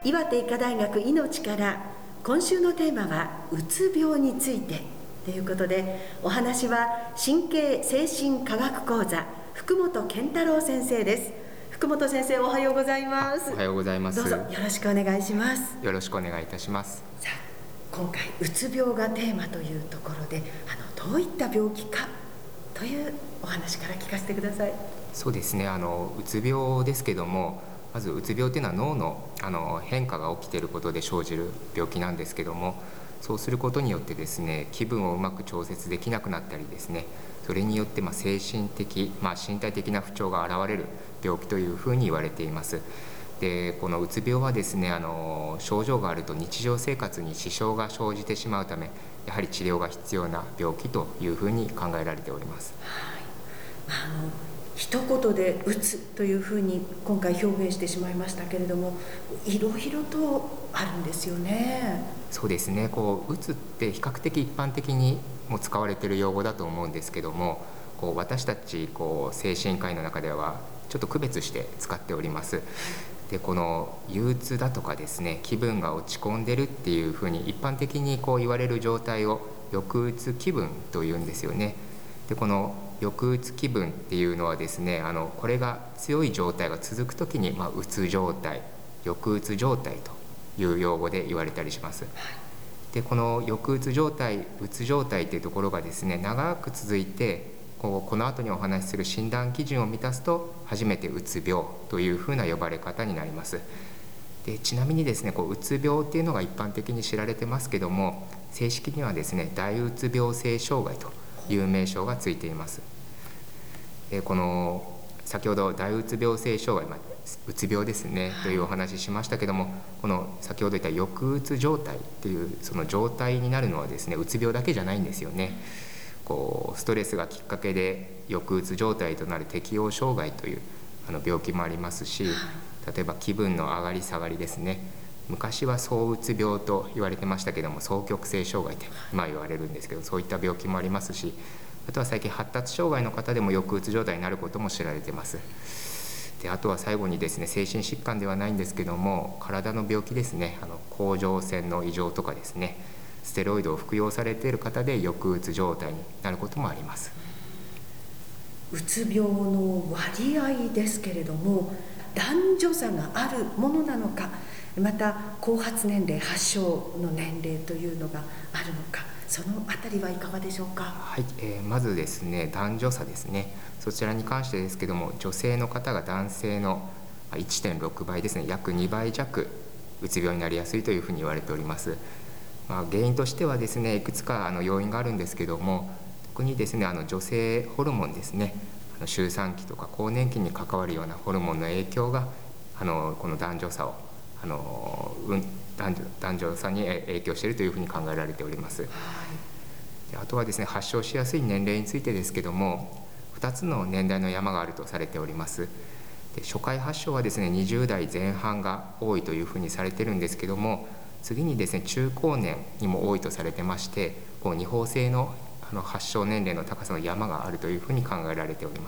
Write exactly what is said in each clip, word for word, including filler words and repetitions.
岩手医科大学いのちから今週のテーマはうつ病についてということで、お話は神経精神科学講座福本健太郎先生です。福本先生、おはようございます。 おはようございます。 どうぞよろしくお願いします。 よろしくお願いいたします。 さあ、今回うつ病がテーマというところで、あのどういった病気かというお話から聞かせてください。 そうですね、あのうつ病ですけども、まずうつ病というのは脳の、あの変化が起きていることで生じる病気なんですけども、そうすることによってですね、気分をうまく調節できなくなったりですね、それによってまあ精神的、まあ、身体的な不調が現れる病気というふうに言われています。でこのうつ病はですね、あの症状があると日常生活に支障が生じてしまうため、やはり治療が必要な病気というふうに考えられております。 はい、あの一言でうつというふうに今回表現してしまいましたけれども、いろいろとあるんですよね。 そうですね、こううつって比較的一般的にも使われている用語だと思うんですけども、こう私たちこう精神科医の中ではちょっと区別して使っております。でこの憂鬱だとかですね、気分が落ち込んでるっていうふうに一般的にこう言われる状態を抑うつ気分というんですよね。でこの抑うつ気分っていうのはですね、あのこれが強い状態が続くときに、まあ、うつ状態、抑うつ状態という用語で言われたりします。でこの抑うつ状態、うつ状態っていうところがですね、長く続いて、こうこの後にお話しする診断基準を満たすと初めてうつ病というふうな呼ばれ方になります。でちなみにですね、こううつ病っていうのが一般的に知られてますけども、正式にはですね、大うつ病性障害という名称がついています。でこの先ほど大うつ病性障害、まあ、うつ病ですね、はい、というお話ししましたけども、この先ほど言った抑うつ状態っていうその状態になるのはですね、うつ病だけじゃないんですよね。こうストレスがきっかけで抑うつ状態となる適応障害というあの病気もありますし、例えば気分の上がり下がりですね、昔は躁うつ病と言われてましたけども、双極性障害って今言われるんですけど、そういった病気もありますし、あとは最近発達障害の方でも抑うつ状態になることも知られています。であとは最後にですね、精神疾患ではないんですけども、体の病気ですね、あの甲状腺の異常とかですね、ステロイドを服用されている方で抑うつ状態になることもあります。 うつ病の割合ですけれども、男女差があるものなのか、また後発年齢、発症の年齢というのがあるのか、そのあたりはいかがでしょうか。 はい、えー、まずですね、男女差ですね。そちらに関してですけども、女性の方が男性の いってんろく 倍ですね、約にばい弱うつ病になりやすいというふうに言われております。まあ、原因としてはですね、いくつかあの要因があるんですけども、特にですね、あの女性ホルモンですね、あの周産期とか更年期に関わるようなホルモンの影響があのこの男女差をあの、うん、男女、男女差に影響しているというふうに考えられております。はい、であとはですね、発症しやすい年齢についてですけども、ふたつの年代の山があるとされております。で初回発症はですね、にじゅう代前半が多いというふうにされてるんですけども、次にですね、中高年にも多いとされてまして、こう二法性のあの発症年齢の高さの山があるというふうに考えられております。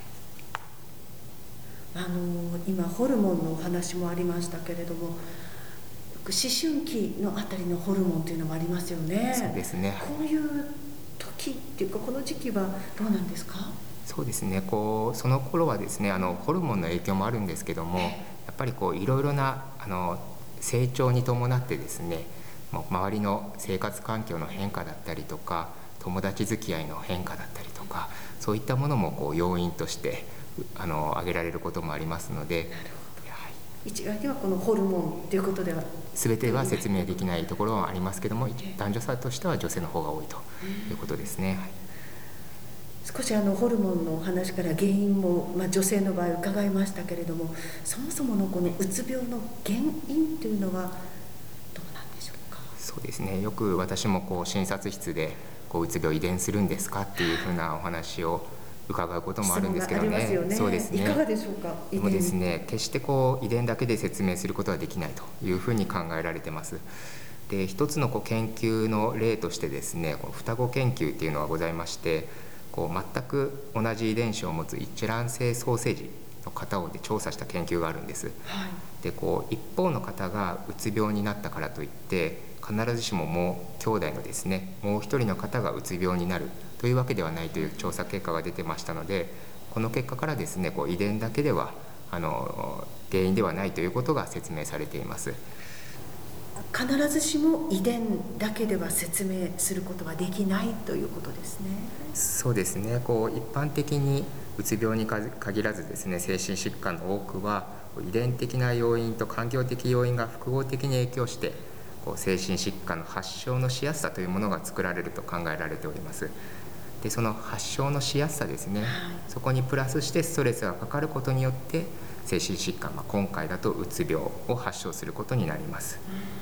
はい、あの今ホルモンのお話もありましたけれども、思春期のあたりのホルモンというのもありますよね。 そうですね。 こういう時っていうか、この時期はどうなんですか。 そうですね、こうその頃はですね、あのホルモンの影響もあるんですけども、やっぱりこういろいろなあの成長に伴ってですね、周りの生活環境の変化だったりとか、友達付き合いの変化だったりとか、そういったものもこう要因としてあの挙げられることもありますので、 一概にはこのホルモンということでは全ては説明できないところはありますけども、男女差としては女性の方が多いということですね。はい、 少しあのホルモンのお話から原因も、まあ、女性の場合伺いましたけれども、そもそものこのうつ病の原因というのはどうなんでしょうか。 そうですね、よく私もこう診察室でこううつ病遺伝するんですかっていうふうなお話を伺うこともあるんですけどね。 ね、そうですね。いかがでしょうか。 でもですね、決してこう遺伝だけで説明することはできないというふうに考えられてます。で、一つのこう研究の例としてですね、この双子研究っていうのがございまして、こう全く同じ遺伝子を持つ一卵性双生児の方をで調査した研究があるんです。 はい、 でこう一方の方がうつ病になったからといって必ずしももう兄弟のですねもう一人の方がうつ病になるというわけではないという調査結果が出てましたので、この結果からですねこう遺伝だけではあの原因ではないということが説明されています。 必ずしも遺伝だけでは説明することはできないということですね。 そうですね。こう一般的にうつ病に限らずですね精神疾患の多くは遺伝的な要因と環境的要因が複合的に影響してこう精神疾患の発症のしやすさというものが作られると考えられております。でその発症のしやすさですね、はい、そこにプラスしてストレスがかかることによって精神疾患、まあ、今回だとうつ病を発症することになります。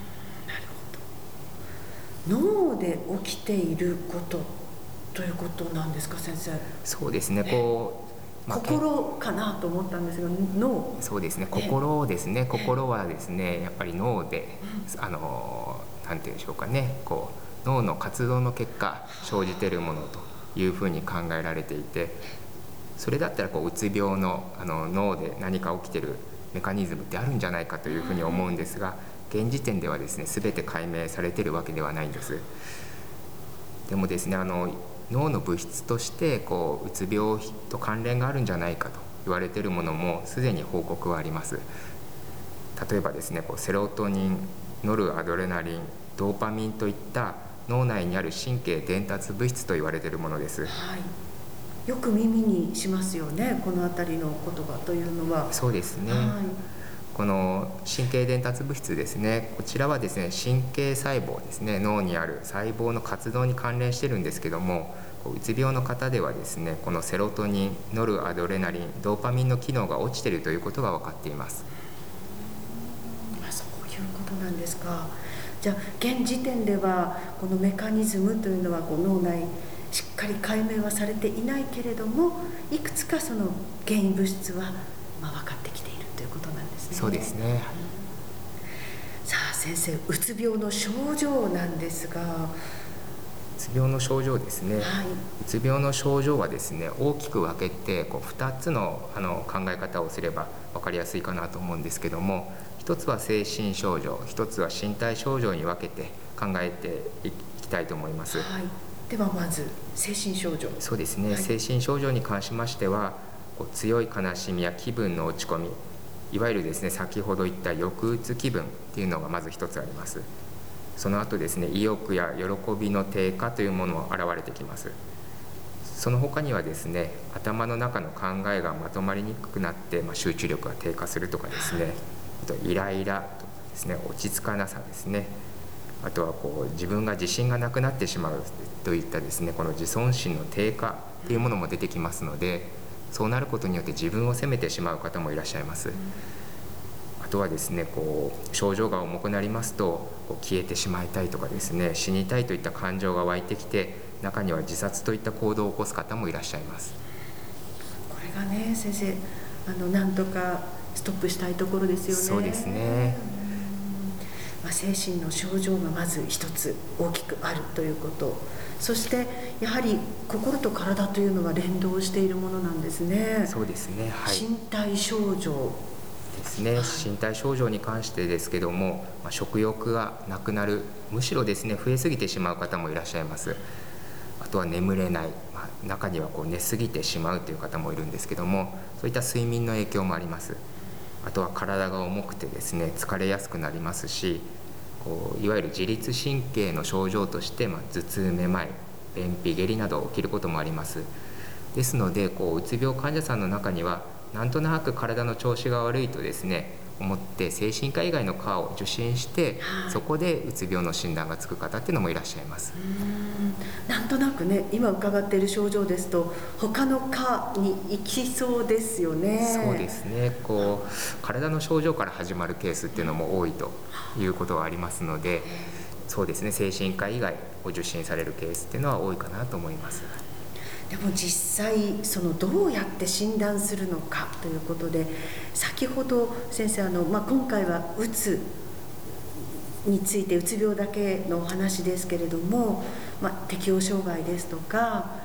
なるほど。脳で起きていることということなんですか、先生。 そうですね。こう、 まあ、心かなと思ったんですが、脳。 そうですね。心ですね。心はですね、やっぱり脳で、あのなんていうんでしょうかね、こう脳の活動の結果生じているものというふうに考えられていて、それだったらこううつ病のあの脳で何か起きているメカニズムってあるんじゃないかというふうに思うんですが、現時点ではですね全て解明されているわけではないんです。でもですねあの脳の物質としてこううつ病と関連があるんじゃないかと言われているものもすでに報告はあります。例えばですねこうセロトニン、ノルアドレナリン、ドーパミンといった脳内にある神経伝達物質と言われているものです。 はい、よく耳にしますよね、この辺りの言葉というのは。 そうですね、はい、この神経伝達物質ですね、こちらはですね神経細胞ですね、脳にある細胞の活動に関連してるんですけども、うつ病の方ではですねこのセロトニン、ノルアドレナリン、ドーパミンの機能が落ちているということが分かっています。 そういうことなんですか。じゃあ現時点ではこのメカニズムというのはこう脳内しっかり解明はされていないけれども、いくつかその原因物質はまあ分かってきているということなんですね。 そうですね、はい、 さあ先生、うつ病の症状なんですが。 うつ病の症状ですね、はい、うつ病の症状はですね大きく分けてこうふたつの、あの考え方をすれば分かりやすいかなと思うんですけども、一つは精神症状、一つは身体症状に分けて考えていきたいと思います。 はい、ではまず精神症状。 そうですね、はい、精神症状に関しましてはこう強い悲しみや気分の落ち込み、いわゆるですね先ほど言った抑うつ気分っていうのがまず一つあります。その後ですね意欲や喜びの低下というものも現れてきます。その他にはですね頭の中の考えがまとまりにくくなって、まあ、集中力が低下するとかですね、あとイライラとかですね、落ち着かなさですね、あとはこう自分が自信がなくなってしまうといったですねこの自尊心の低下というものも出てきますので、そうなることによって自分を責めてしまう方もいらっしゃいます。あとはですねこう症状が重くなりますとこう消えてしまいたいとかですね死にたいといった感情が湧いてきて、中には自殺といった行動を起こす方もいらっしゃいます。 これがね先生、あのなんとかストップしたいところですよね。 そうですね、 まあ、精神の症状がまず一つ大きくあるということ、そしてやはり心と体というのは連動しているものなんですね。 そうですね、はい、 身体症状ですね、身体症状に関してですけども、まあ、食欲がなくなる、むしろですね増えすぎてしまう方もいらっしゃいます。あとは眠れない、まあ、中にはこう寝すぎてしまうという方もいるんですけども、そういった睡眠の影響もあります。あとは体が重くてですね疲れやすくなりますし、こういわゆる自律神経の症状として、まあ、頭痛、めまい、便秘、下痢など起きることもあります。ですのでこううつ病患者さんの中にはなんとなく体の調子が悪いとですね思って精神科以外の科を受診して、はい、そこでうつ病の診断がつく方っていうのもいらっしゃいます。 うーん、なんとなくね今伺っている症状ですと他の科に行きそうですよね。 そうですね、こう体の症状から始まるケースっていうのも多いということがありますので、そうですね精神科以外を受診されるケースっていうのは多いかなと思います。 でも実際そのどうやって診断するのかということで、先ほど先生あの、まあ、今回はうつについてうつ病だけのお話ですけれども、まあ、適応障害ですとか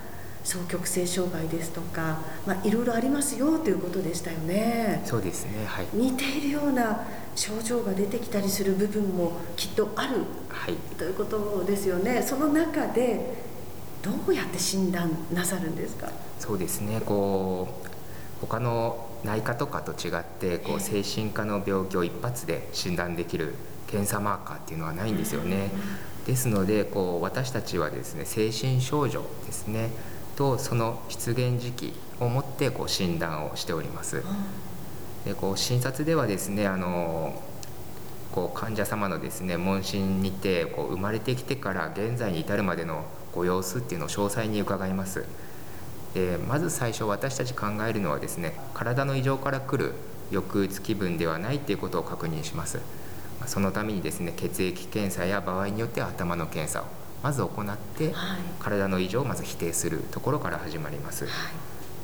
双極性障害ですとか、まあ、いろいろありますよということでしたよね。 そうですね、はい、 似ているような症状が出てきたりする部分もきっとある、 はい、 ということですよね。その中でどうやって診断なさるんですか？ そうですね、こう他の内科とかと違ってこう精神科の病気を一発で診断できる検査マーカーっていうのはないんですよね。ですのでこう私たちはですね、精神症状ですねとその出現時期をもってこう診断をしております。でこう診察ではですね、あのこう患者様のですね問診にてこう生まれてきてから現在に至るまでのご様子っていうのを詳細に伺います。でまず最初私たち考えるのはですね、体の異常から来る抑うつ気分ではないということを確認します。そのためにですね、血液検査や場合によっては頭の検査をまず行って、はい、体の異常をまず否定するところから始まります。はい、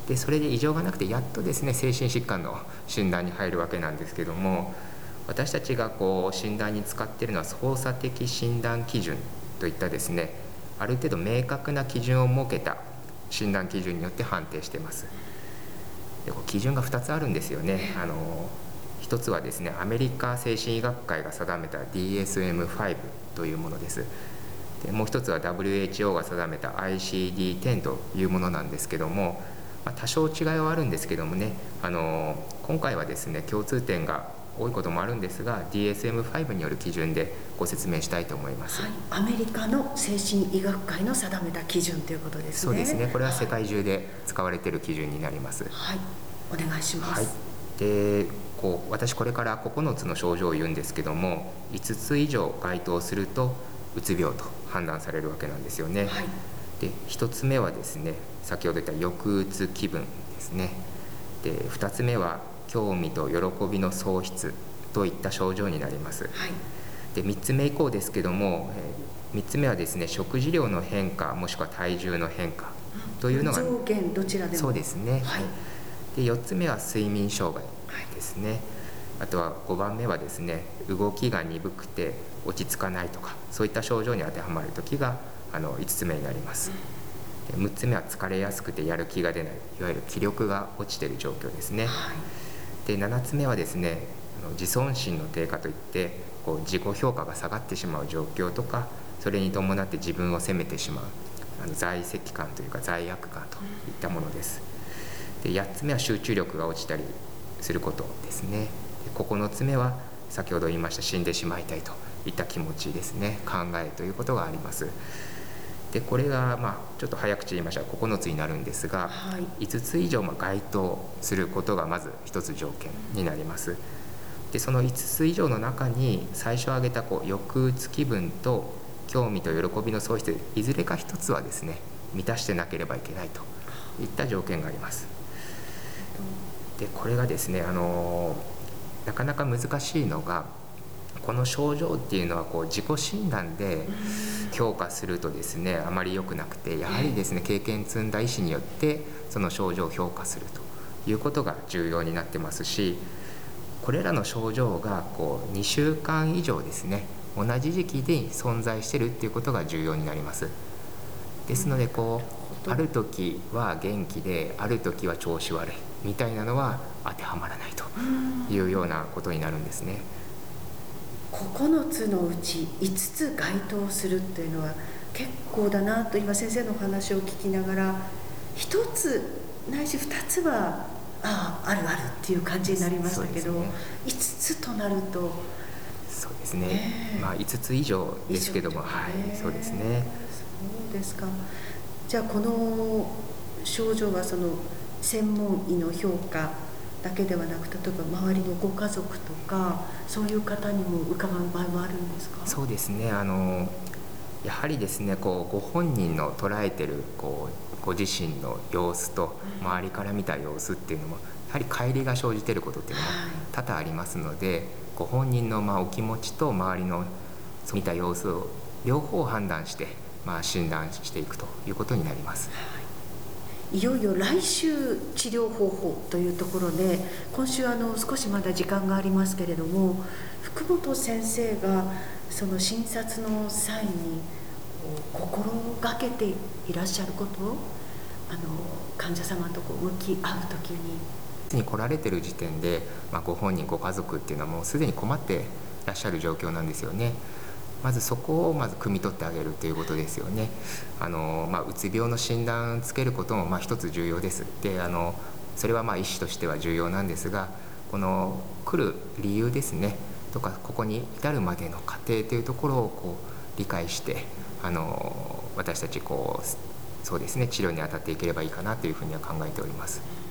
でそれで異常がなくてやっとですね精神疾患の診断に入るわけなんですけども、私たちがこう診断に使っているのは操作的診断基準といったですね、ある程度明確な基準を設けた診断基準によって判定しています。で基準がふたつあるんですよね。あのひとつはですね、アメリカ精神医学会が定めた ディーエスエムファイブ というものです。でもう一つは ダブリューエイチオー が定めた アイシーディーテン というものなんですけども、まあ、多少違いはあるんですけどもね、あの今回はですね共通点が多いこともあるんですが ディーエスエムファイブ による基準でご説明したいと思います。 はい、アメリカの精神医学会の定めた基準ということですね。 そうですね、これは世界中で使われている基準になります。 はい、お願いします。 はい、でこう私これからここのつの症状を言うんですけども、いつつ以上該当するとうつ病と判断されるわけなんですよね。はい、でひとつめはですね、先ほど言った抑うつ気分ですね。でふたつめは興味と喜びの喪失といった症状になります。はい、でみっつめ以降ですけども、えー、みっつめはですね、食事量の変化もしくは体重の変化というのが上限どちらでも。 そうですね。 はい、 でよっつめは睡眠障害ですね。はい、あとはごばんめはですね、動きが鈍くて落ち着かないとか、そういった症状に当てはまる時があのいつつめになります。でむっつめは疲れやすくてやる気が出ない、いわゆる気力が落ちている状況ですね。はい、でななつめはですね、あの自尊心の低下といってこう自己評価が下がってしまう状況とか、それに伴って自分を責めてしまうあの在籍感というか罪悪感といったものです。でやっつめは集中力が落ちたりすることですね。でここのつめは先ほど言いました死んでしまいたいといった気持ちですね、考えということがあります。でこれが、まあ、ちょっと早口言いましたがここのつになるんですが、はい、いつつ以上まあ該当することがまずひとつ条件になります。でそのいつつ以上の中に最初挙げたこう抑うつ気分と興味と喜びの喪失、いずれかひとつはですね満たしてなければいけないといった条件があります。でこれがですね、あのなかなか難しいのが、この症状っていうのはこう自己診断で評価するとですねあまり良くなくて、やはりですね経験積んだ医師によってその症状を評価するということが重要になってますし、これらの症状がこうにしゅうかん以上ですね同じ時期で存在しているっていうことが重要になります。ですのでこうある時は元気である時は調子悪いみたいなのは当てはまらないというようなことになるんですね。 ここのつのうちいつつ該当するっていうのは結構だなと今先生のお話を聞きながら、ひとつないしふたつはあああるあるっていう感じになりましたけど、ね、いつつとなるとそうですね、えー、まあいつつ以上ですけども、はい、そうですね。 そうですか。じゃあこの症状はその専門医の評価だけではなく、例えば周りのご家族とかそういう方にも伺う場合もあるんですか？ そうですね、あのやはりですねこうご本人の捉えてるこうご自身の様子と周りから見た様子っていうのもやはり乖離が生じていることっていうのも多々ありますので、はい、ご本人のまあお気持ちと周りの見た様子を両方判断してまあ診断していくということになります。 いよいよ来週治療方法というところで、今週あの少しまだ時間がありますけれども、福本先生がその診察の際に心がけていらっしゃること、 あの患者様とこう向き合う時に。 に来られてる時点で、まあ、ご本人ご家族っていうのはもうすでに困っていらっしゃる状況なんですよね。まずそこをまず汲み取ってあげるということですよね。あの、まあ、うつ病の診断つけることもまあ一つ重要です。で、あのそれはまあ医師としては重要なんですが、この来る理由ですねとか、ここに至るまでの過程というところをこう理解して、あの私たちこうそうですね治療に当たっていければいいかなというふうには考えております。